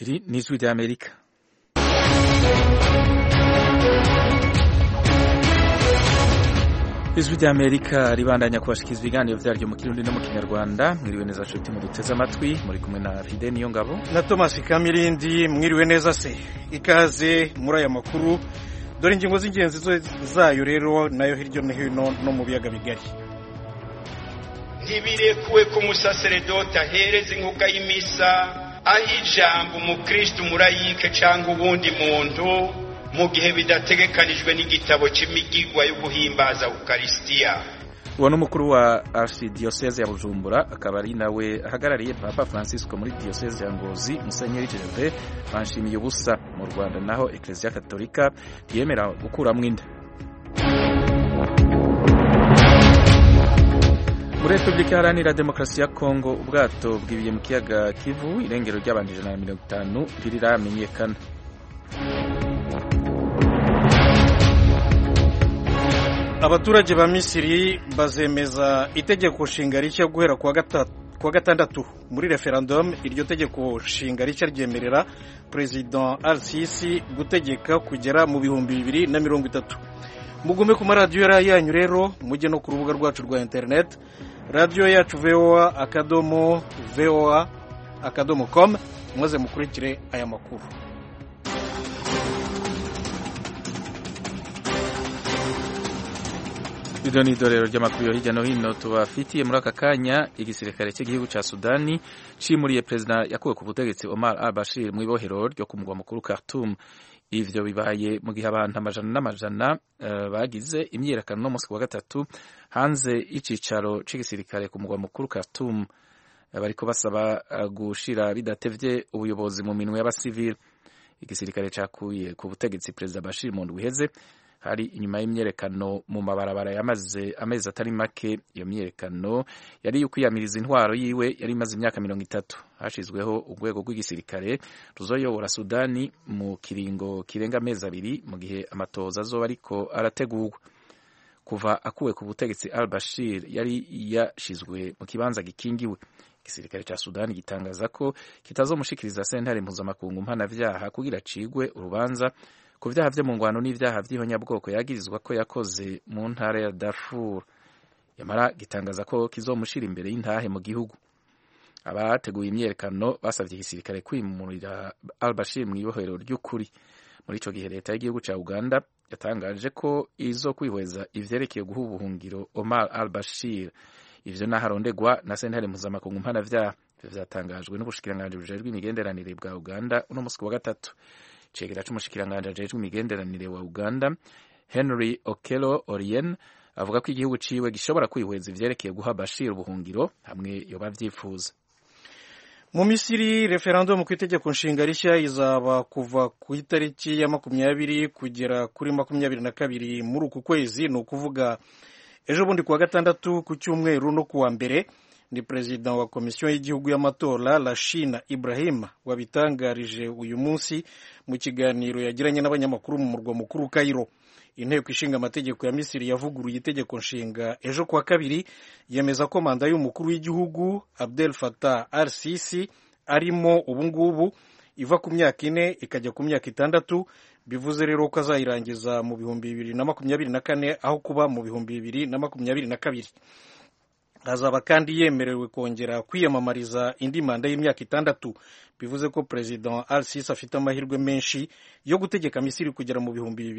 Iri ni ijwi ry'Amerika. Ijwi ry'Amerika ribandanya kubashikiriza ibiganiro vyaryo mu Kirundi no mu Kinyarwanda. Mwiriwe neza nshuti muduteze amatwi, muri kumwe na Fide Niyongabo na Thomas Kamirindi. Mwiriwe neza se, ikaze muri aya makuru. Dore ingingo z'ingenzi zayo rero nayo hirya no hino no mu biyaga bigari. Ntibirekuwe ko umusaseredoti ahereza inkuga y'imisa aho ijambo umukristo murayike cyangwa ubundi muntu mu gihe bidategekanijwe n'igitabo cy'imigigwa yo guhimbaza Ukaristiya. Uwo n'umukuru wa Archdiocese ya Bujumbura, akaba ari nawe ahagarariye Papa Francisco muri Diocese ya Ngozi, Musenyeri Gervais Banshimiye ubusa. Mu Rwanda naho Ecclesia Katolika yemera gukuramwo inda. Muri Republika Iharanira Demokarasi ya Kongo, ubwato bwibiye mu kiyaga Kivu, irengero ry'abantu 150 ntiriramenyekana. Abaturage ba Misiri bazemeza itegeko nshinga rishya guhera kuwa gatandatu muri referendum. Iryo tegeko nshinga rishya ryemerera President Al-Sisi gutegeka kugera mu 2030. Mugume ku maradiyo yanyu rero, mujye no ku rubuga rwacu rwa internet, radio yacu voa.com, maze mukurikire aya makuru. Iryo ni idorero ry'amakuru yo hirya no hino tubafitiye muri aka kanya. Igisirikare cy'igihugu ca Sudani cimuriye perezida yakuwe ku butegetsi Omar al-Bashir mu ibohero ryo ku mugwa mukuru Khartoum. Ivyo bibaye mu gihe abantu amajana n'amajana bagize imyiyerekano no musi wa gatatu hanze y'icicaro c'igisirikare ku mugwa mukuru Khartoum. Bariko basaba gushira bidatevye ubuyobozi mu minwe y'abasivili. Igisirikare cakuye ku butegetsi perezida Bashir mu ndwi iheze hari inyuma y'imyerekano mu mabarabara yamaze amezi atari make. Iyo myerekano yari ukwiyamiriza intwaro yiwe yari imaze imyaka 30. Hashizweho urwego rw'igisirikare ruzoyobora Sudani mu kiringo kirenga amezi abiri mu gihe amatoza azoba ariko arategurwa. Kuva akuwe ku butegetsi al-Bashir yari yashizwe mu kibanza gikingiwe. Igisirikare ca Sudani gitangaza ko kitazomushikiriza sentare mpuzamakungu mpanavyaha kugira acigwe urubanza ku vyaha vyo mu ngwano n'ivyaha vy'ihonyabwoko yagirizwa ko yakoze mu ntara ya Darfur. Yamara gitangaza ko kizomushira imbere y'intahe mu gihugu. Abateguye imyerekano basavye igisirikare kwimurira al-Bashir mu ibohero ry'ukuri. Muri ico gihe leta y'igihugu ca Uganda yatangaje ko izokwihweza ivyerekeye guha ubuhungiro Omar al-Bashir. Ivyo naharondegwa na sentare mpuzamakungu mpanavyaha. Vyatangajwe n'ubushikiranganji bujejwe imigenderanire bwa Uganda uno musi wa gatatu. Cegera c'umushikiranganje ajejwe imigenderanire wa Uganda Henry Okello Oryem avuga ko igihugu ciwe gishobora kwihweza ivyerekeye guha Bashir ubuhungiro hamwe yoba vyifuza. Mu Misiri, referendum ku itegeko nshinga rishya izaba kuva ku itariki ya 20 kugera kuri 22 muri uku kwezi, ni ukuvuga ejo bundi kuwa gatandatu, ku cyumweru no kuwa mbere. Ni president wa komisiyo y'igihugu y'amatora Lashina Ibrahim wabitangarije uyu munsi mu kiganiro yagiranye n'abanyamakuru mu murwa mukuru Cairo. Inteko ishinga amategeko ya Misiri yavuguruye itegeko nshinga ejo kuwa kabiri, yemeza ko manda y'umukuru w'igihugu Abdel Fattah al-Sisi arimo ubungubu iva ku myaka 4 ikajya ku myaka 6. Bivuze rero ko azayirangiza mu 2024 aho kuba mu 2022. Azaba kandi yemerewe kongera kwiyamamariza indi manda y'imyaka 6. Bivuze ko President Al-Sisi afite amahirwe menshi yo gutegeka Misiri kugera mu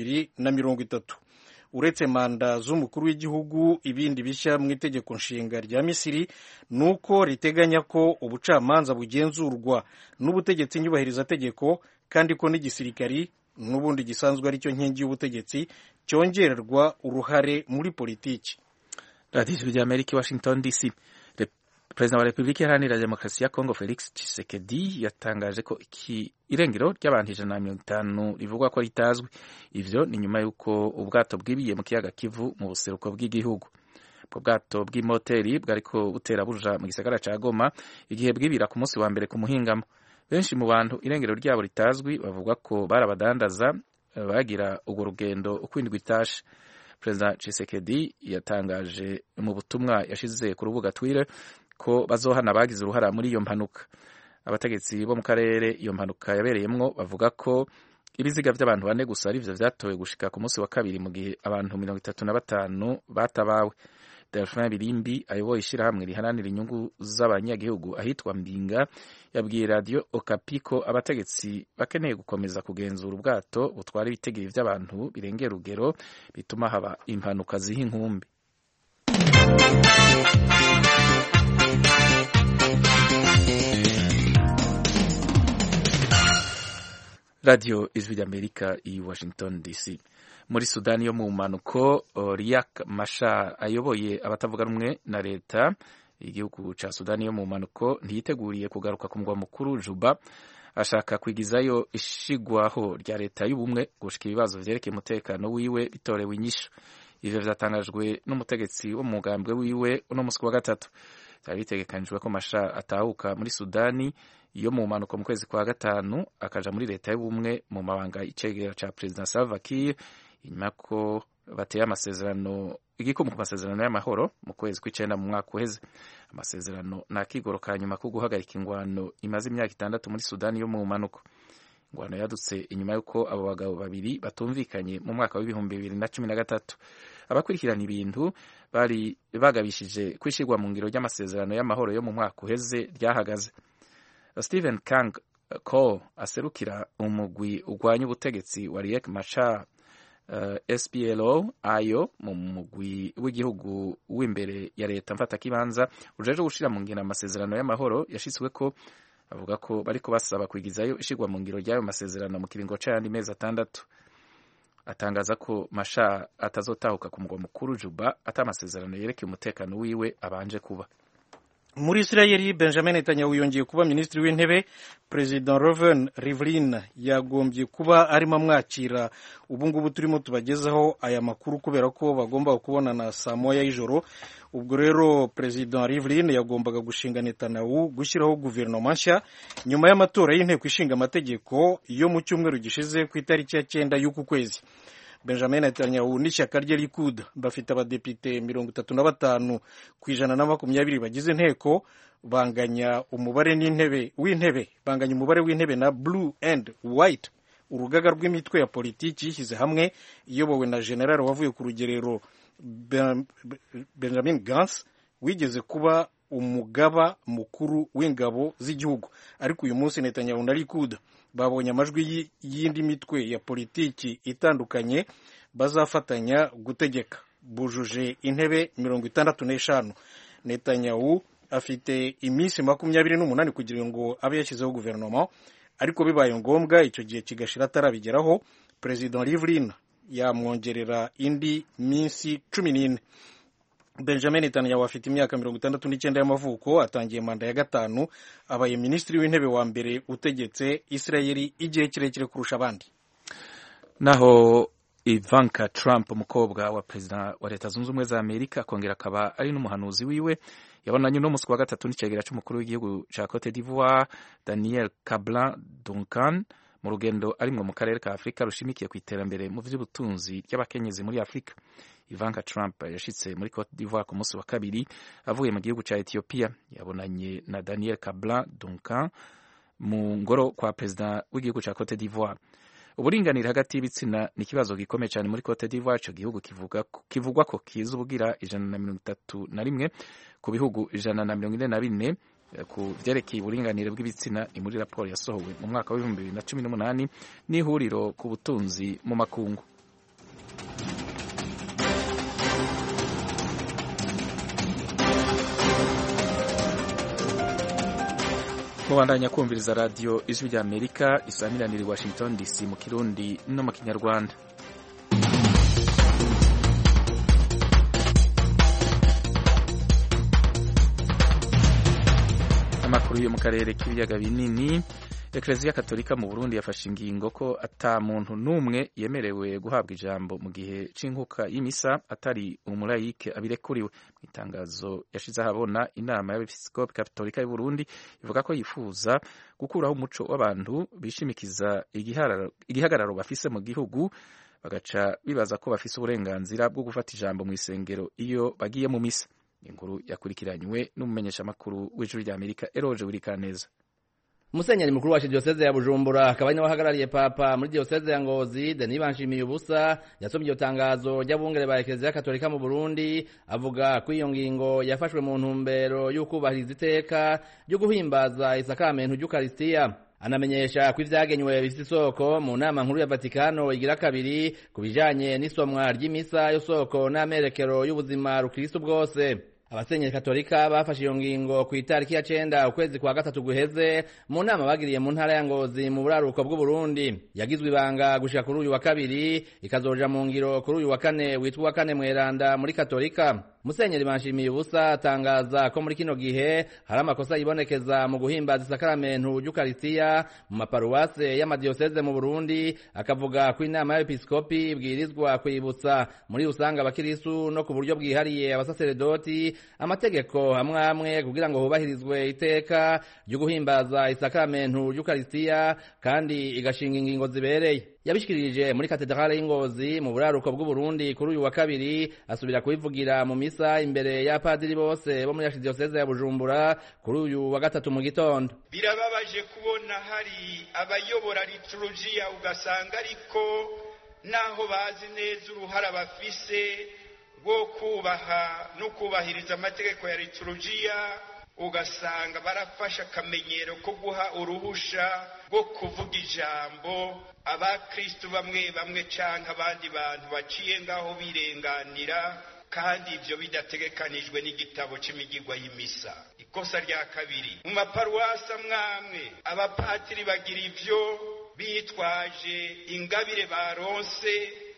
2030. Uretse manda z'umukuru w'igihugu, ibindi bishya mu itegeko nshinga rya Misiri nuko riteganya ko ubucamanza bugenzurwa n'ubutegetsi nyubahiriza tegeko, kandi ko n'igisirikari n'ubundi gisanzwe ari cyo nkingi y'ubutegetsi cyongererwa uruhare muri politiki. Radio y'Amerika, Washington DC. Perezida wa Republika Iharanira Demokarasi ya Kongo Felix Tshisekedi yatangaje ko irengero ry'abantu 150 rivugwa ko ritazwi. Ivyo ni nyuma yuko ubwato bwibiye mu kiyaga Kivu mu buseruko bw'igihugu. Ubwo bwato bw'imoteri bwariko butera buja mu gisagara ca Goma igihe bwibira ku munsi wa mbere ku muhingamo. Benshi mu bantu irengero ryabo ritazwi bavuga ko barabadandaza bagira urwo rugendo ukwindwa itashe. Perezida Tshisekedi yatangaje mu butumwa yashize ku rubuga Twitter ko bazohana bagize uruhara muri iyo mpanuka. abategetsi bo mu karere iyo mpanuka yabereyemwo bavuga ko ibiziga by'abantu 4 gusa arivyo vyatowe gushika ku munsi wa kabiri mu gihe abantu 35 batabawe. Delphin Birimbi ayoboye ishirahamwe riharanira inyungu z'abanyagihugu ahitwa Mbinga yabwiye radio Okapi ko abategetsi bakeneye gukomeza kugenzura ubwato butwara ibitegeye by'abantu birengera urugero bituma haba impanuka ziha inkumbi. Radio Ijwi ry'Amerika i Washington DC. Muri Sudani yo mu manuko, Riek Machar ayoboye abatavuga rumwe na leta igihugu ca Sudani yo mu manuko ntiyiteguriye kugaruka ku mugwa mukuru Juba, ashaka kwigizayo ishigwaho rya leta y'ubumwe gushika ibibazo vyerekeye umutekano wiwe bitorewe inyishu. Ivyo vyatangajwe n'umutegetsi wo mu mugambwe wiwe uno musi wa gatatu. Byari bitegekanijwe ko Machar atahuka muri Sudani yo mu manuko mu kwezi kwa gatanu akaja muri leta y'ubumwe mu mabanga icegera ca President Salva Kiir inyuma ko bateye amasezerano igikomo ku masezerano y'amahoro mu kwezi kw'icenda mu mwaka uheze. Amasezerano nakigoroka nyuma ko guhagarika ingwano imaze imyaka 6 muri Sudani yo mu manuko. Ingwano yadutse inyuma yuko abo bagabo babiri batumvikanye mu mwaka wa 2013. Abakurikirana ibintu bari bagabishije kwishirwa mu ngiro ry'amasezerano y'amahoro yo mu mwaka uheze ryahagaze. Stephen Kang Cole aserukira umugwi ugwanya ubutegetsi wa Riek Machar SPLO ayo mu mugwi w'igihugu w'imbere ya leta mfata kibanza ujeje gushira mu ngiro amasezerano y'amahoro yashitswe ko avuga ko bariko basaba kwigizayo ishigwa mu ngiro ry'ayo masezerano mu kiringo c'ayandi mezi 6. Atangaza ko Machar atazotahuka ku mugwa mukuru Juba atamasezerano yerekeye umutekano wiwe abanje kuba. Muri Israeli, Benjamin Netanyahu yongeye kuba minisitiri w'intebe. President Reuven Rivlin yagombye kuba arimo amwakira. Ubu ngubu turimo tubagezaho aya makuru kubera ko bagomba kubonana saa moya y'ijoro. Ubwo rero President Rivlin yagombaga gushinga Netanyahu gushyiraho guverinoma nshya nyuma y'amatora y'inteko ishinga amategeko yo mu cyumweru gishize ku itariki ya 9 y'uku kwezi. Benjamin Netanyahu n'ishyaka rye Likud bafite abadepite 35 ku 120 bagize inteko, banganya umubare w'intebe na Blue and White, urugaga rw'imitwe ya politiki yishyize hamwe iyobowe na general wavuye ku rugerero Benjamin Gantz wigeze kuba umugaba mukuru w'ingabo z'igihugu. Ariko uyu munsi Netanyahu na Likud babonye amajwi y'indi mitwe ya politiki itandukanye bazafatanya gutegeka. Bujuje intebe 65. Netanyahu afite iminsi 28 kugira ngo abe yashyizeho guverinoma, ariko bibaye ngombwa icyo gihe kigashira atarabigeraho, President Rivlin yamwongerera indi minsi 14. Benjamin Netanyahu afite imyaka 69 y'amavuko, atangiye manda ya 5, abaye minisitiri w'intebe wa mbere utegetse Israeli igihe kirekire kurusha abandi. Naho Ivanka Trump, umukobwa wa president wa Leta Zunze Ubumwe za Amerika, akongera akaba ari n'umuhanuzi wiwe, yabonanye no musi wa gatatu n'icegera cy'umukuru w'igihugu ca Cote d'Ivoire Daniel Kablan-Duncan mu rugendo arimwo mu karere ka Afrika rushimikiye ku iterambere mu vy'ubutunzi ry'abakenyezi muri Afrika. Ivanka Trump yashitse muri Cote d'Ivoire ku munsi wa kabiri avuye mu gihugu ca Ethiopia. Yabonanye na Daniel Kablan-Duncan mu ngoro kwa president w'igihugu ca Cote d'Ivoire. Uburinganire hagati y'ibitsina ni ikibazo gikomeye cyane muri Cote d'Ivoire. Ico gihugu kivugwa ko kiza ubugira 131 ku bihugu 144 ku vyerekeye uburinganire bw'ibitsina. Ni muri raporo yasohowe mu mwaka wa 2018 n'ihuriro ku butunzi mu makungu. Mubandanya kumviriza radio Ijwi ry'Amerika isamiraniye Washington DC mu Kirundi no mu Kinyarwanda. Amakuru yo mu karere k'ibiyaga binini. Eklezia Katolika mu Burundi yafashe ingingo ko ata muntu numwe yemerewe guhabwa ijambo mu gihe c'inkuka y'imisa atari umulayike abirekuriwe. Mu itangazo yashize ahabona inama y'abepiskopi Katolika y'u Burundi ivuga ko yifuza gukuraho umuco w'abantu bishimikiza igihagararo bafise mu gihugu bagaca bibaza ko bafise uburenganzira bwo gufata ijambo mu isengero iyo bagiye mu misa. Inkuru yakurikiranywe n'umumenyesha makuru w'Ijwi ry'Amerika Eroje Wirikaneza. Musenyeri mukuru wa Diocese ya Bujumbura akaba ari nawe ahagarariye Papa muri Diocese ya Ngozi Denis Banshimiyubusa yasomye iyo tangazo ry'abungere ba Eklezia Katolika mu Burundi avuga ko iyo ngingo yafashwe mu ntumbero y'ukubahiriza iteka ryo guhimbaza isakramentu ry'Ukaristiya. Anamenyesha ko ivyagenywe bifite isoko mu nama nkuru ya Vatikano igira kabiri kubijanye n'isomwa ry'imisa y'isoko n'amerekero y'ubuzima rukristo bwose. Abasenyeri Katolika bafashe iyo ngingo ku itariki ya 9 ukwezi kwa gatatu guheze mu nama bagiriye mu ntara ya Ngozi mu buraruko bw'u Burundi. Yagizwe ibanga gushika kuri uyu wa kabiri ikazoja mu ngiro kuri uyu wa kane witwa wa kane mweranda muri Katolika. Musenyeri Banshimiyubusa atangaza ko muri kino gihe hari amakosa yibonekeza mu guhimbaza isakramentu ry'Ukaristiya mu maparuwase y'amadiocese mu Burundi, akavuga ko inama y'episkopi ibwirizwa kwibutsa muri usanga abakirisu no ku buryo bwihariye abasaseredoti amategeko hamwe amwe kugira ngo hubahirizwe iteka ryo guhimbaza isakramentu ry'Ukaristiya kandi igashinga ingingo zibereye. Yabishikirije muri katedrale y'Ingozi mu buraruko bw'u Burundi kuri uyu wa kabiri, asubira kubivugira mu misa imbere ya padiri bose bo muri Diocese ya Bujumbura kuri uyu wa gatatu mu gitondo. Birababaje kubona hari abayobora liturujia ugasanga ariko naho bazi neza uruhara bafise rwo kubaha no kubahiriza amategeko ya liturujia, ugasanga barafasha akamenyero ko guha uruhusha rwo kuvuga ijambo abakristo bamwe bamwe canke abandi bantu baciye ngaho birenganira, kandi ivyo bidategekanijwe n'igitabo c'imigirwa y'imisa. Ikosa rya kabiri, mu maparuwasa mwamwe abapatiri bagira ivyo bitwaje ingabire baronse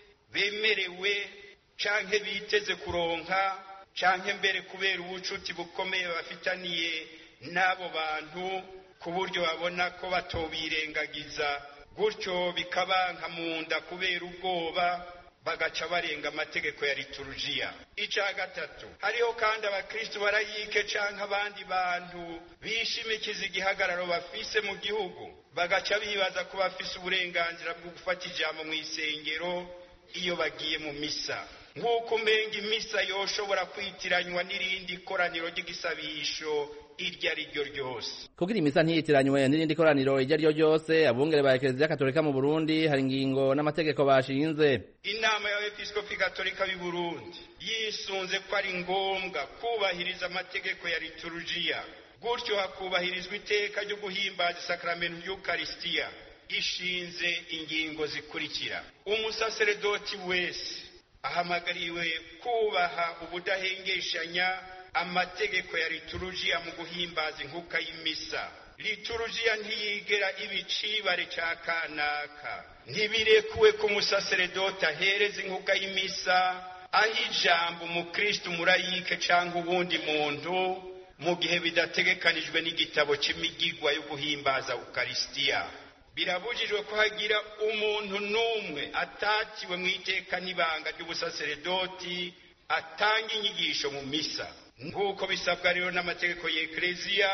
bemerewe canke biteze kuronka canke mbere kubera ubucuti bukomeye bafitaniye n'abo bantu ku buryo babona ko batobirengagiza, gutyo bikabanka mu nda kubera ubwoba bagaca barenga amategeko ya liturujia. Ica gatatu, hariho kandi abakristo barayike canke abandi bantu bishimikiza igihagararo bafise mu gihugu, bagaca bibaza ko bafise uburenganzira bwo gufata ijambo mw'isengero iyo bagiye mu misa, nk'uko umenga imisa yoshobora kwitiranywa n'irindi koraniro ry'igisabisho iryo ari ryo ryose. Kugira imisa ntiyitiranywe n'irindi koraniro iryo ari ryo ryose, abungere ba Eklezia Katolika mu Burundi hari ingingo n'amategeko bashinze. Inama y'abepiskopi Katolika b'i Burundi yisunze ko ari ngombwa kubahiriza amategeko ya liturujia, gutyo hakubahirizwa iteka ryo guhimbaza isakramentu ry'Ukaristiya. Ishinze ingingo zikurikira: umusaseredoti wese ahamagariwe kubaha ubudahengeshanya amategeko ya liturujia mu guhimbaza inkuka y'imisa. Liturujia ntiyigera ibicibare ca kanaka, ntibirekuwe ko umusaseredoti ahereza inkuka y'imisa aho ijambo umukristo murayike canke ubundi muntu mu gihe bidategekanijwe n'igitabo c'imigirwa yo guhimbaza Ukaristiya. Birabujijwe ko hagira umuntu n'umwe atatiwe mu iteka n'ibanga ry'ubusaseredoti atanga inyigisho mu misa, nk'uko bisabwa rero n'amategeko ya Eklezia.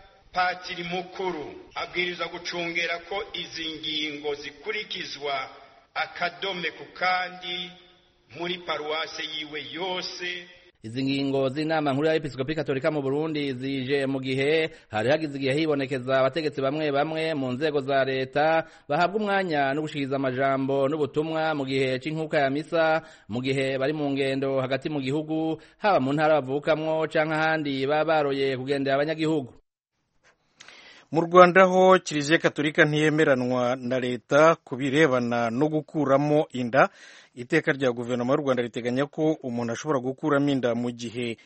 Patiri mukuru abwiriza gucungera ko izi ngingo zikurikizwa akadome ku kandi muri paruwase yiwe yose. Izi ngingo z'inama nkuru y'abepiskopi Katolika mu Burundi zije mu gihe hari hagize igihe hibonekeza abategetsi bamwe bamwe mu nzego za leta bahabwa umwanya no gushikiriza amajambo n'ubutumwa mu gihe c'inkuka ya misa, mu gihe bari mu ngendo hagati mu gihugu, haba mu ntara bavukamwo canke ahandi baba baroye kugendera abanyagihugu. Mu Rwanda ho Kiliziya Katolika ntiyemeranwa na leta kubirebana no gukuramo inda. Iteka rya guverinoma y'u Rwanda riteganya ko umuntu ashobora gukuramo inda mu gihe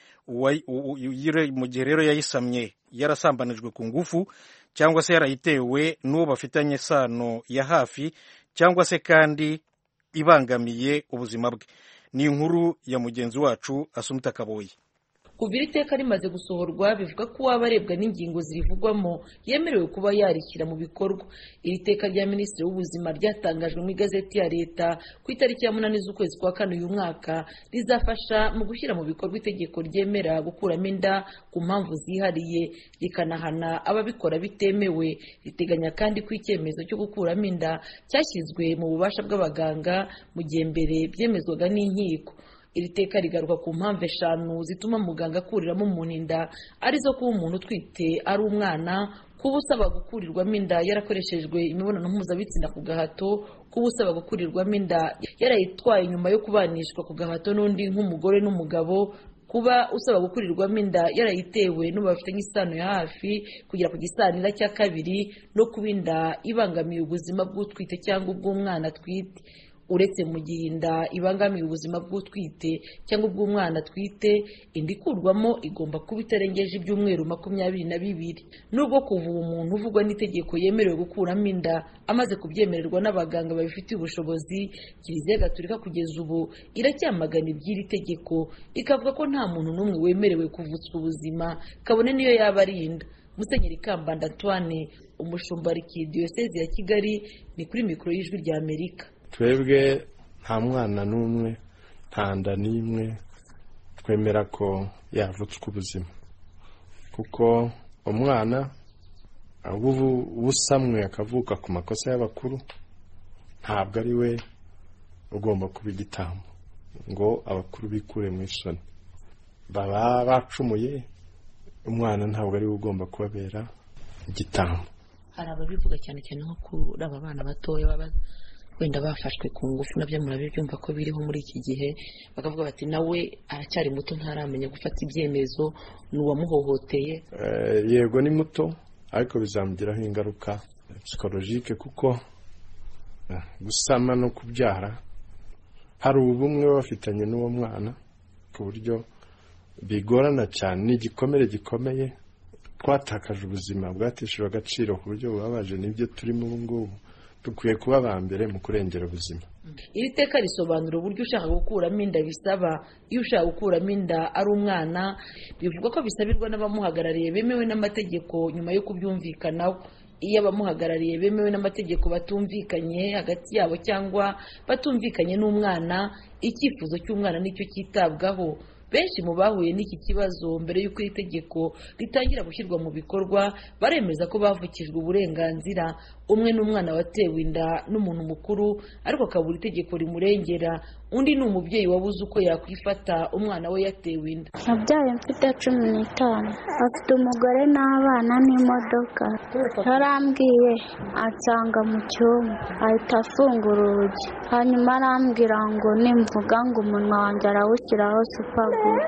rero yayisamye yarasambanijwe ku ngufu, cyangwa se yarayitewe n'uwo bafitanye isano ya hafi, cyangwa se kandi ibangamiye ubuzima bwe. Ni inkuru ya mugenzi wacu Asumta Kaboyi. Kuva iri teka rimaze gusohorwa bivuga ko uwaba arebwa n'ingingo zirivugwamo yemerewe kuba yarishyira mu bikorwa. Iri teka rya Minisitiri w'Ubuzima ryatangajwe mu igazeti ya leta ku itariki ya 8 z'ukwezi kwa kane uyu mwaka, rizafasha mu gushyira mu bikorwa itegeko ryemera gukuramo inda ku mpamvu zihariye, rikanahana ababikora bitemewe. Riteganya kandi ko icyemezo cyo gukuramo inda cyashyizwe mu bubasha bw'abaganga mu gihe mbere byemezwaga n'inkiko. iri teka rigaruka ku mpamvu 5 zituma muganga akuriramo umuntu inda arizo kuba umuntu utwite ari umwana, kuba usaba gukurirwamo inda yarakoreshejwe imibonano mpuzabitsina ku gahato, kuba usaba gukurirwamo inda yarayitwaye nyuma yo kubanishwa ku gahato n'undi nk'umugore n'umugabo, kuba usaba gukurirwamo inda yarayitewe n'ubu bafite nk'isano ya hafi kugera ku gisanira cya 2, no kuba inda ibangamiye ubuzima bw'utwite cyangwa ubw'umwana atwite. Uretse mu gihe inda ibangamiye ubuzima bw'utwite cyangwa ubw'umwana atwite, inda ikurwamo igomba kuba itarengeje ibyumweru 22. Nubwo kuva umuntu uvugwa n'itegeko yemerewe gukuramo inda amaze kubyemererwa n'abaganga babifitiye ubushobozi, Kiliziya Gatolika kugeza ubu iracyamagana iby'iri tegeko, ikavuga ko nta muntu n'umwe wemerewe kuvutswa ubuzima kabone niyo yaba ari inda. Musenyeri Kambanda Antoine, umushumba Arikidiyosezi ya Kigali, ni kuri mikoro y'Ijwi rya Amerika. Twebwe nta mwana n'umwe, nta nda n'imwe twemera ko yavutswa ubuzima, kuko umwana ubusamwe akavuka ku makosa y'abakuru ntabwo ari we ugomba kuba igitambo ngo abakuru bikure mu isoni. Baba bacumuye, umwana ntabwo ari we ugomba kubabera igitambo. Hari ababivuga cyane cyane nko kuri aba bana batoya baba wenda bafashwe ku ngufu, nabyo murabibyumva ko biriho muri iki gihe, bakavuga bati nawe aracyari muto ntaramenya gufata ibyemezo, n'uwamuhohoteye. Yego ni muto, ariko bizamugiraho ingaruka psychologique, kuko gusama no kubyara hari ubumwe bafitanye n'uwo mwana ku buryo bigorana cyane. Ni igikomere gikomeye, twatakaje ubuzima, bwateshejwe agaciro ku buryo bubabaje. Nibyo turimo ubu ngubu, dukwiye kuba aba mbere mu kurengera ubuzima. Iri teka risobanura uburyo ushaka gukuramo inda bisaba. Iyo ushaka gukuramo inda ari umwana, bivuga ko bisabirwa n'abamuhagarariye bemewe n'amategeko nyuma yo kubyumvikanaho. Iyo abamuhagarariye bemewe n'amategeko batumvikanye hagati yabo cyangwa batumvikanye n'umwana, icyifuzo cy'umwana nicyo cyitabwaho. Benshi mu bahuye n'iki kibazo mbere y'uko iri tegeko ritangira gushyirwa mu bikorwa baremeza ko bavukijwe uburenganzira. Umwe n'umwana watewe inda n'umuntu mukuru ariko akabura itegeko rimurengera, undi ni umubyeyi wabuze uko yakwifata umwana we yatewe inda. Nabyaye mfite 15, afite umugore n'abana n'imodoka. Yarambwiye ansanga mu cyumba, ahita afungura urugi, hanyuma arambwira ngo nimvuga ngo umunwa wanjye arawushyiraho supaguru.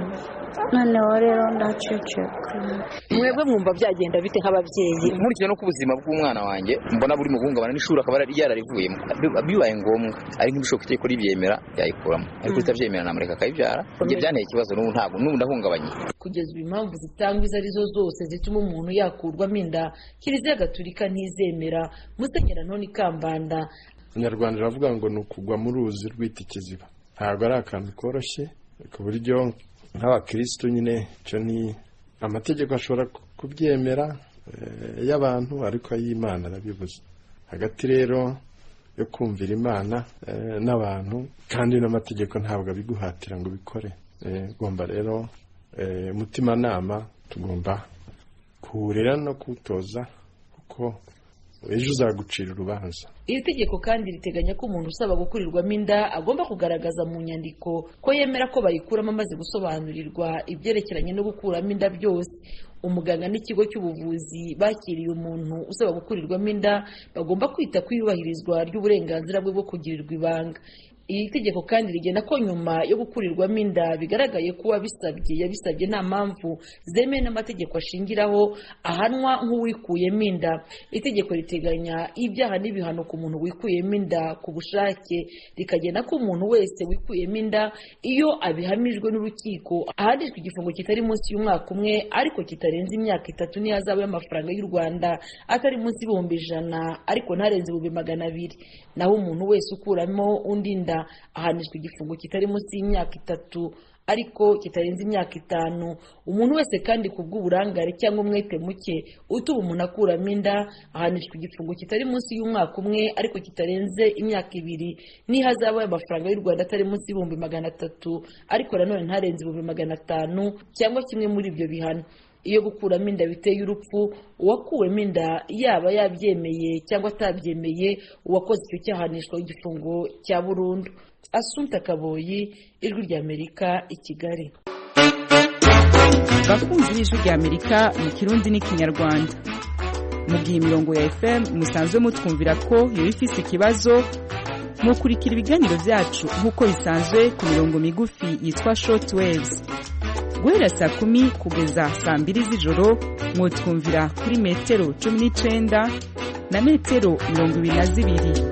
Noneho rero ndaceceka. Mwebwe mwumva byagenda bite nk'ababyeyi? Nkurikije no ku buzima bw'umwana wanjye mbona buri muhungabana n'ishuri akaba yararivuyemo, bibaye ngombwa ari nk'ibishoboka itegeko ribyemera yayikuramo, ariko itabyemera namureka akayibyara. Ibyo byanteye ikibazo, n'ubu ndahungabanye. Kugeza ubu impamvu zitangwa izo arizo zose zituma umuntu yakurwamo inda, Kiliziya Gatolika ntizemera. Musenyeri Antoni Kambanda, Abanyarwanda baravuga ngo ni ukugwa mu ruzi rwita ikiziba. Ntabwo ari akantu koroshye, ku buryo nk'abakristo nyine cyo ni amategeko ashobora kubyemera y'abantu, ariko ay'Imana arabibuza. Hagati rero yo kumvira Imana n'abantu, kandi n'amategeko ntabwo abiguhatira ngo ubikore. Ugomba rero umutimanama tugomba kuwurera no kuwutoza, kuko ejo uzagucira urubanza. Iri tegeko kandi riteganya ko umuntu usaba gukurirwamo inda agomba kugaragaza mu nyandiko ko yemera ko bayikuramo amaze gusobanurirwa ibyerekeranye no gukuramo inda byose. Umuganga n'ikigo cy'ubuvuzi bakiriye umuntu usaba gukurirwamo inda bagomba kwita ku iyubahirizwa ry'uburenganzira bwe bwo kugirirwa ibanga. Iri tegeko kandi rigena ko nyuma yo gukurirwamo inda bigaragaye ko yabisabye nta mpamvu zemewe n'amategeko ashingiraho, ahanwa nk'uwikuyemo inda. Itegeko riteganya ibyaha n'ibihano ku muntu wikuyemo inda ku bushake, rikagena ko umuntu wese wikuyemo inda iyo abihamijwe n'urukiko ahanishwa igifungo kitari munsi y'umwaka umwe ariko kitarenze imyaka 3 n'ihazabu y'amafaranga y'u Rwanda atari munsi y'100 ariko ntarenze 200. Naho umuntu wese ukuramo undi inda ahanishwa igifungo kitari munsi y'imyaka 3 ariko kitarenze imyaka 5. Umuntu wese kandi kubw'uburangare cyangwa umwete muke utuma umuntu akuramo inda ahanishwa igifungo kitari munsi y'umwaka umwe ariko kitarenze imyaka 2 n'ihazabu y'amafaranga y'u Rwanda atari munsi y'300 ariko nanone ntarenze 500 cyangwa kimwe muri ibyo bihano. Iyo gukuramo inda biteye urupfu, uwakuwemo inda yaba yabyemeye cyangwa atabyemeye, uwakoze icyo cyahanishwa igifungo cya burundu. Assumpta Kaboyi, Ijwi ry'Amerika i Kigali. Bakunzi b'Ijwi ry'Amerika mu Kirundi n'Ikinyarwanda, mu gihe imirongo ya FM musanzwe mutwumvira ko yo ifise ikibazo, mukurikira ibiganiro vyacu nk'uko bisanzwe ku mirongo migufi yitwa short waves. Guhera saa 10 kugeza saa 2 z'ijoro mwotwumvira kuri metero 19 na metero 22.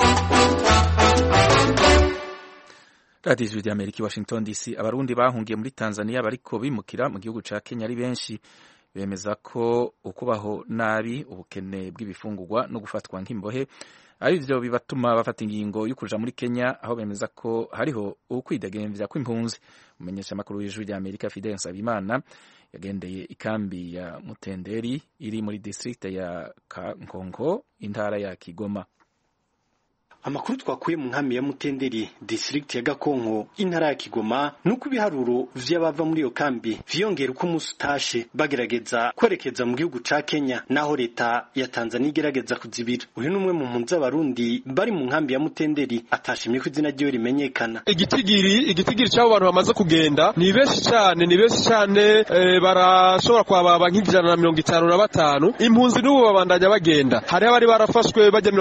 Radio Ijwi ry'Amerika Washington DC. Abarundi bahungiye muri Tanzania bariko bimukira mu gihugu ca Kenya ari benshi, bemeza ko ukubaho nabi, ubukene bw'ibifungurwa no gufatwa nk'imbohe ari byo bibatuma bafata ingingo yo kuja muri Kenya, aho bemeza ko hariho ukwidegemvya kw'impunzi. Umenyesha makuru y'Ijwi ry'Amerika Fidel Nsabimana yagendeye ikambi ya Mutenderi iri muri district ya Kankongo, intara ya Kigoma. Amakuru twakuye mu nkambi ya Mutenderi district ya Gakonko intara ya Kigoma nuko ibiharuro vy'abava muri iyo kambi vyongera uko umunsi utashe bagerageza kwerekeza mu gihugu ca Kenya, naho leta ya Tanzania igerageza kuzibira. Uyu numwe mu mpunzi z'abarundi bari mu nkambi ya Mutenderi atashimye ko izina ryiwe rimenyekana. Igitigiri cy'abo bantu bamaze kugenda ni benshi cyane, barashobora kwababa nk'ijana impunzi n'ubu babandanya bagenda. Hari abari barafashwe bajya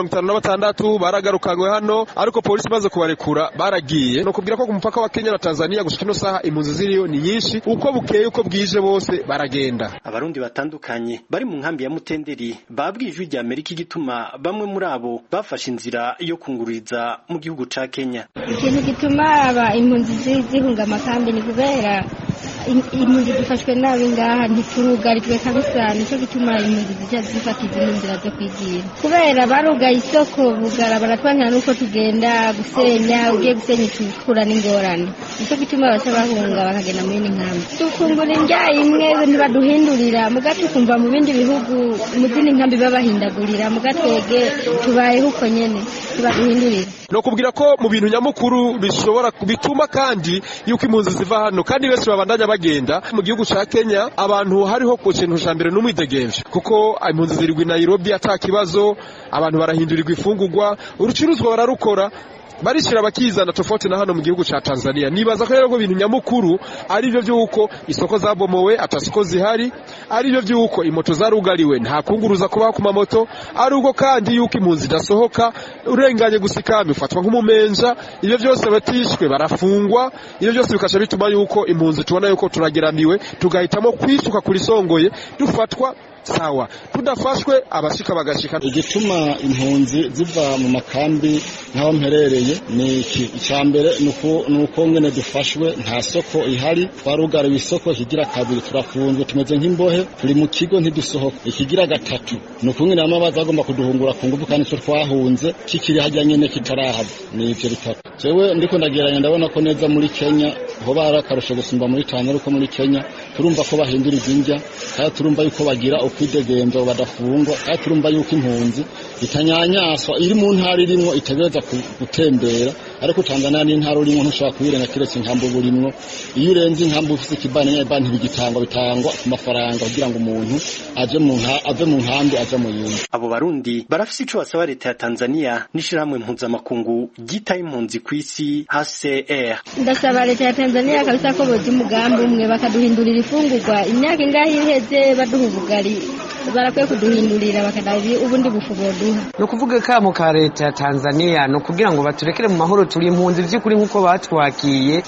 56 baragaruka hano, ariko polisi maze kubarekura baragiye. No kubwira ko ku mupaka wa Kenya na Tanzania gushika ino saha impunzi ziriyo ni nyinshi, uko bukeye uko bwije bose baragenda. Abarundi batandukanye bari mu nkambi ya Mutenderi babwiye Ijwi ry'Amerika igituma bamwe muri abo bafashe inzira yo kungururiza mu gihugu ca Kenya. Ikintu gituma aba impunzi zihunga amakambi ni kubera impunzi zifashwe nabi ngaha ntiturugarijwe kabisa, nicyo gituma impunzi zifata izindi nzira zo kwigira. Kubera barugaye isoko bugara baratwanira nuko tugenda gusenya, ugiye gusenya ikura n'ingorane, nicyo gituma baca bahunga bakagenda muri nkambi. Dukungura indya imwe ntibaduhindurira, mugato kumva mu bindi bihugu mu zindi nkambi babahindagurira, mugatwege tubayeho uko nyene tubaduhindurira. No kubwira ko mu bintu nyamukuru bishobora kubituma kandi yuko impunzi ziva hano kandi bese babandanya bagenda mu gihugu ca Kenya, abantu hariho ku kintu ca mbere n'umwidegemvye, kuko impunzi zirigwa i Nairobi atakibazo, abantu barahindurirwa ifungurwa, urucuruzwa bararukora, barishira bakizana tofauti na hano mu gihugu ca Tanzania. Nibaza ko rero ibintu nyamukuru ari byo byuko isoko zabomowe atasoko zihari, ari byo byuko imoto zarugariwe nta kunguruza kuba ku mamoto, ari uko kandi yuko impunzi dasohoka, urenganye gusikami ufatwa nk'umumenja, ibyo byose batishwe barafungwa. Ibyo byose bikasha bituma yuko impunzi tubona yuko turageramiwe, tugahitamo kwisuka kuri songoye dufatwa sawa, tudafashwe abashika bagashika. Igituma impunzi ziva mu makambi nkaho mperereye ni icyambere nuko ngene dufashwe, nta soko ihari, twarugariwe isoko, kigira kabiri turafunzwe tumeze nk'imbohe, turi mu kigo ntidusohoka, ikigira gatatu nuko ngene amabaza agomba kuduhungura ku ngufu kandi twahunze kikiri hajya nyene kitarahava. Ni ivyo bitatu jewe ndiko ndageranya, ndabona ko neza muri Kenya ho barakarusha gusumba muri Tanzania, uko muri Kenya turumva ko bahindura izinjya, kandi turumva yuko bagira ukwidegemvya badafungwa, kandi turumva yuko impunzi itanyanyaswa iri mu ntara irimwo itegereza gutembera, ariko Tanzania ni intara urimo ntushobora kubirenga kiretse inkambo burimwo. Iyo urenze inkambo ufite ikibane n'abantu bigitangwa bitangwa ku mafaranga kugira ngo umuntu ave mu nkambi aje mu yindi. Abo barundi barafise ico basaba leta ya Tanzania n'ishirahamwe mpuzamakungu ryitaye impunzi kw'isi HCR. Ndasaba leta ya Tanzania kabisa ko boza umugambi umwe bakaduhindurira ifungurwa. Imyaka ingahe iheze baduha ubugari, barakwiye kuduhindurira bakadabi ubundi bufuboduha. No kuvuga kamo ka leta ya Tanzania no kugira ngo baturekere mu mahoro, turi impunzi vy'ukuri nkuko batwakiye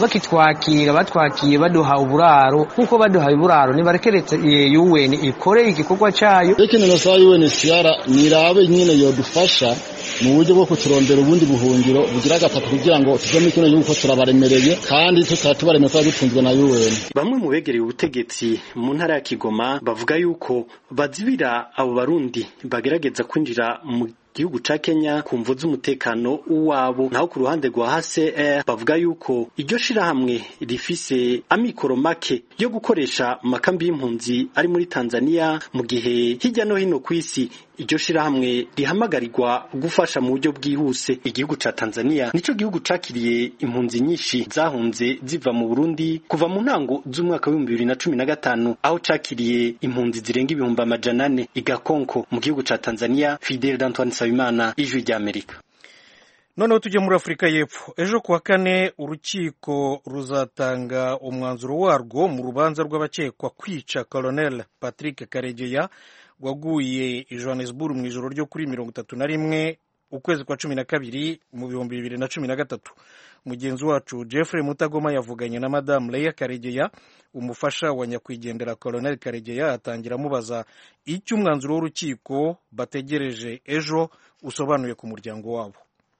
batwakiye baduha uburaro nkuko baduha uburaro, ni barekeretse UN ikore igikorwa cayo. Ikintu nasaba UN siara nirabe nyine yodufasha mu buryo bwo kuturondera ubundi buhungiro bugira gatatu kugira ngo tujye mu kino yuko turabaremereye kandi tutatubaremeye ko dutunzwe na UN. Bamwe mu begereye ubutegetsi mu ntara ya Kigoma bavuga yuko bazibira abo barundi bagerageza kwinjira mu gihugu ca Kenya kumvo z'umutekano wabo. Naho ku ruhande rwa HCR bavuga yuko iryo shirahamwe rifise amikoro make yo gukoresha makambi y'impunzi ari muri Tanzania, mu gihe hirya no hino kw'isi iryo shirahamwe rihamagarirwa gufasha mu buryo bwihuse. Igihugu ca Tanzania nico gihugu cakiriye impunzi nyinshi zahunze ziva mu Burundi kuva mu ntango z'umwaka wa 2015, aho cakiriye impunzi zirenga 400 i Gakonko mu gihugu ca Tanzania. Fidel Antoine Sabimana, Ijwi ry'Amerika. noneho tujye muri Afurika y'Epfo. Ejo kuwa kane urukiko ruzatanga umwanzuro warwo mu rubanza rw'abakekwa kwica Colonel Patrick Karegeya waguye i Johannesburg mu ijoro ryo kuri 31 ukwezi kwa 12 mu 2013. Mugenzi wacu Jeffrey Mutagoma yavuganye na Madame Leah Karegeya, umufasha wa nyakwigendera Colonel Karegeya, atangira amubaza icyo umwanzuro w'urukiko bategereje ejo usobanuye ku muryango wabo.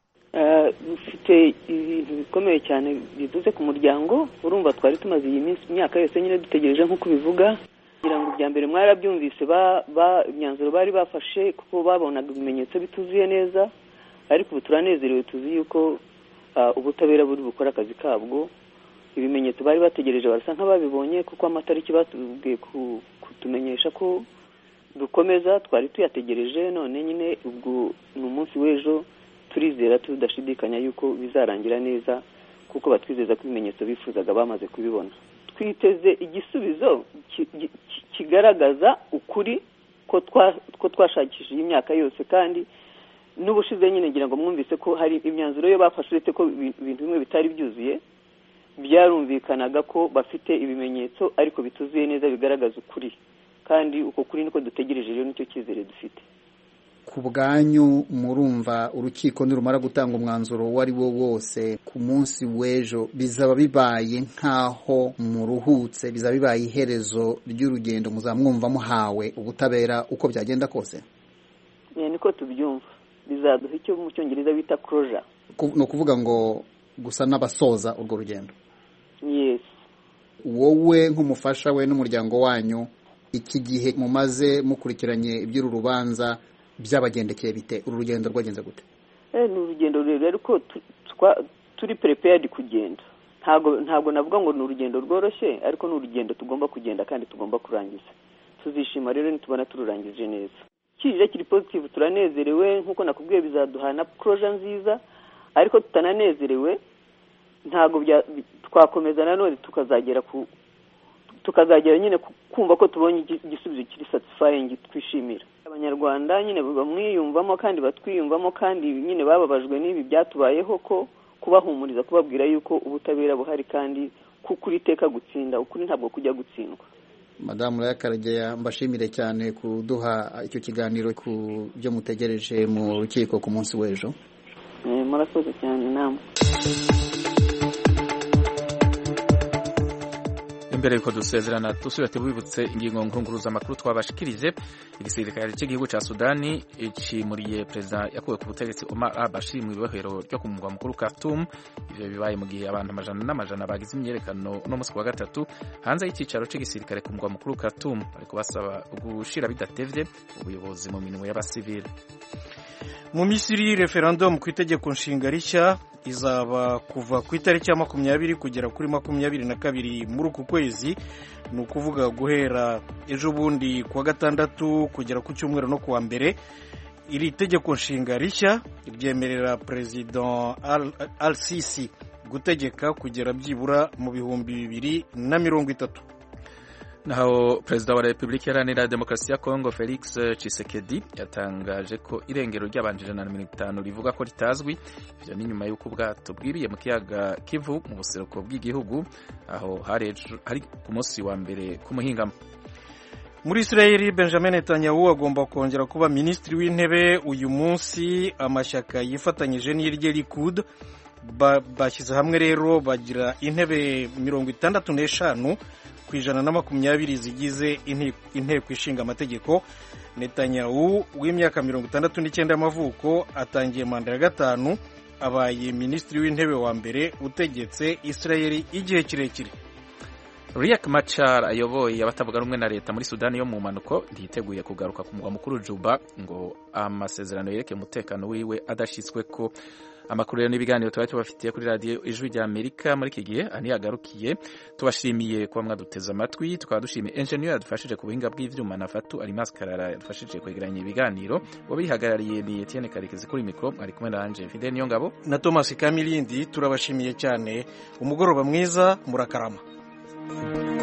Dufite ibintu bikomeye cyane bivuze ku muryango. Urumva twari tumaze iyi myaka yose nyine dutegereje nk'uko bivuga, kugira ngo bya mbere mwarabyumvise imyanzuro bari bafashe kuko babonaga ibimenyetso bituzuye neza, ariko ubu turanezerewe tuzi yuko ubutabera buri bukora akazi kabwo. Ibimenyetso bari bategereje barasa nk'ababibonye kuko amatariki batubwiye kutumenyesha ko dukomeza twari tuyategereje. None nyine ubwo ni umunsi w'ejo, turizera tudashidikanya yuko bizarangira neza kuko batwizeza ko ibimenyetso bifuzaga bamaze kubibona. Twiteze igisubizo kigaragaza ukuri ko twashakishije imyaka yose, kandi n'ubushize nyine ngira ngo mwumvise ko hari imyanzuro yo bafashe uretse ko ibintu bimwe bitari byuzuye, byarumvikanaga ko bafite ibimenyetso ariko bituzuye neza bigaragaza ukuri, kandi uko kuri niko dutegereje, rero nicyo cyizere dufite. Ku bwanyu murumva urukiko nirumara gutanga umwanzuro wari wo wose ku munsi w'ejo bizaba bibaye nkaho muruhutse, bizaba bibaye iherezo ry'urugendo muzamwumva muhawe ubutabera uko byagenda kose? Niko tubyumva, bizaduha icyo mu cyongereza bita closure. No kuvuga ngo gusa n'abasoza urwo rugendo. Yes. Wowe nk'umufasha we n'umuryango wanyu, iki gihe mumaze mukurikiranye iby'uru rubanza byabagendekeye bite? Uru rugendo rwagenze gute? Ni urugendo rurerure ariko turi prepared kugenda. Ntabwo navuga ngo ni urugendo rworoshye, ariko ni urugendo tugomba kugenda kandi tugomba kurangiza. Tuzishima rero nitubona tururangije neza. Kije kiri positive, turanezerewe nkuko nakubwiye, bizaduhana closure nziza, ariko tutananezerewe ntago twakomeza nanone tukazagera nyine kumva ko tubonye igisubizo kiri satisfying twishimira. Abanyarwanda nyine bamwiyumvamo kandi batwiyumvamo, kandi nyine bababajwe n'ibi byatubayeho, ko kubahumuriza, kubabwira yuko ubutabera buhari kandi kukuri iteka gutsinda, ukuri ntabwo kujya gutsindwa. Madamu Leah Karegeya, mbashimire cyane kuduha icyo kiganiro ku byo mutegereje mu rukiko ku munsi w'ejo. Murakoze cyane namwe. Imbere yuko dusezerana dusubira tubibutse ingingo nkuru z'amakuru twabashikirije. Igisirikare cy'igihugu cya Sudani kimuriye perezida yakuwe ku butegetsi Omar al-Bashir mu ibohero ryo ku mugwa mukuru Khartoum. Ivyo bibaye mu gihe abantu amajana n'amajana bagize imyerekano no musi wa gatatu hanze y'icicaro cy'igisirikare ku mugwa mukuru Khartoum, ariko basaba gushira bidatevye ubuyobozi mu minwe y'abasivile. Mu Misiri, referendum ku itegeko nshinga rishya izaba kuva ku itariki ya 20 kugera kuri 22 muri uku kwezi, ni ukuvuga guhera ejo bundi kuwa gatandatu kugera ku cyumweru no kuwa mbere. Iri tegeko nshinga rishya ryemerera President Al-Sisi gutegeka kugera byibura mu 2030. Naho Perezida wa Repubulika Iharanira Demokarasi ya Kongo Felix Tshisekedi yatangaje ko irengero ry'abantu 150 rivuga ko ritazwi. Ivyo ni nyuma y'uko ubwato bwiriye mu kiyaga Kivu mu buseruko bw'igihugu, aho hari ku munsi wa mbere kumuhingamo. Muri Israeli, Benjamin Netanyahu agomba kongera kuba minisitiri w'intebe uyu munsi. Amashyaka yifatanyije n'irye Likud bashyize hamwe rero bagira intebe 65 ku 120 zigize inteko ishinga amategeko. Netanyahu w'imyaka 69 y'amavuko atangiye manda ya gatanu, abaye minisitiri w'intebe wa mbere utegetse Israeli igihe kirekire. Riek Machar ayoboye abatavuga rumwe na leta muri Sudani yo mu manuko ntiteguye kugaruka ku mugwa mukuru Juba ngo amasezerano yerekeye umutekano wiwe adashitswe ko. Amakuru n'ibiganiro tubafitiye kuri radio Ijwi rya Amerika muri iki gihe aniyagarukiye. Tubashimiye kuba mwaduteze amatwi, tukaba dushimiye engineer yadufashije ku buhinga bw'ivyuma na Fatu Alimas Karara yadufashije kwegeranya ibiganiro. Wabihagarariye ni Etienne Karekezi kuri micro, ari kumwe na Anje Fidel Niyongabo na Thomas Kamilindi. Turabashimiye cyane, umugoroba mwiza, murakarama.